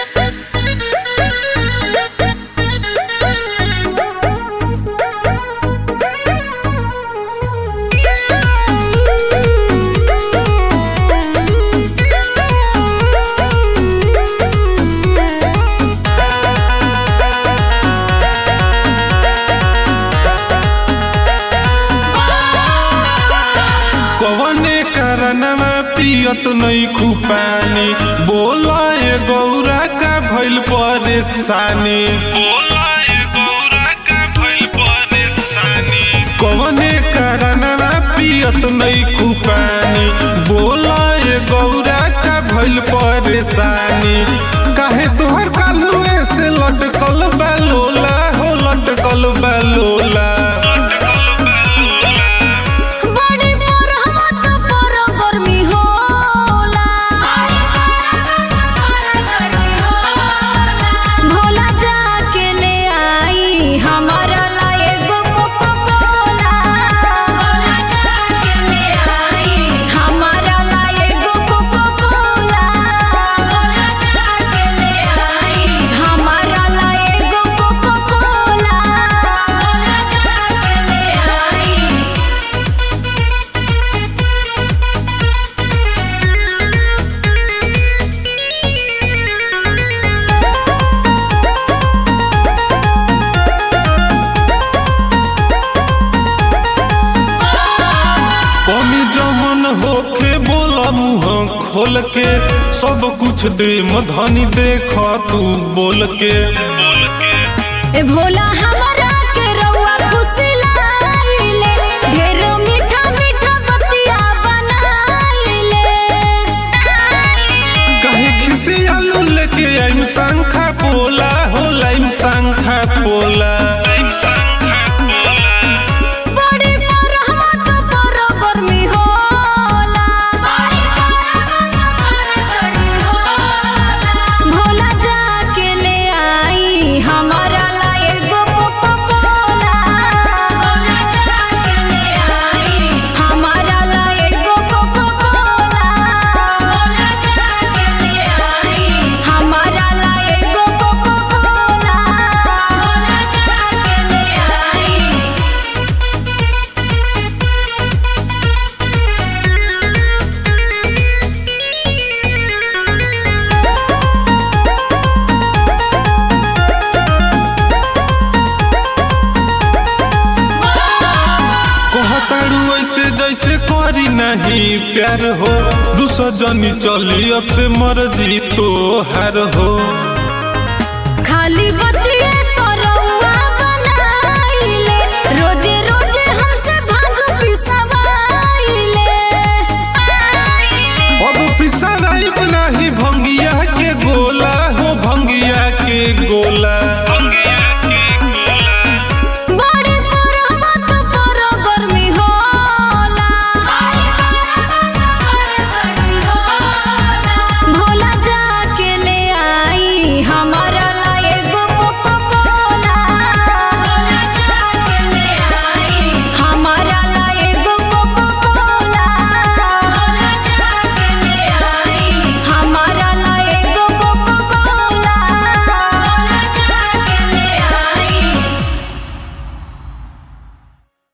कवने कारणवा पियत नहीं खूपानी बोला ए गौरा का भइल परेशानी कवने कारणवा पियत नहीं खूपानी बोला ए गौरा का भइल परेशानी काहे तोहर कालुए से लटकल बालोला हो लटकल बालोला होके बोला मुँह खोल के सब कुछ दे मधनी देख तू बोल के ए भोला हमरा के रउआ फुसलाइले ढेर मीठा मीठा बतिया बनाइले कहीं खिसी आलू लेके आइम शंखा पोला हो लाइम शंखा पोला ऐसे जैसे करी नहीं प्यार हो दूसरा जनी चली अब से मर्जी तो हार हो खाली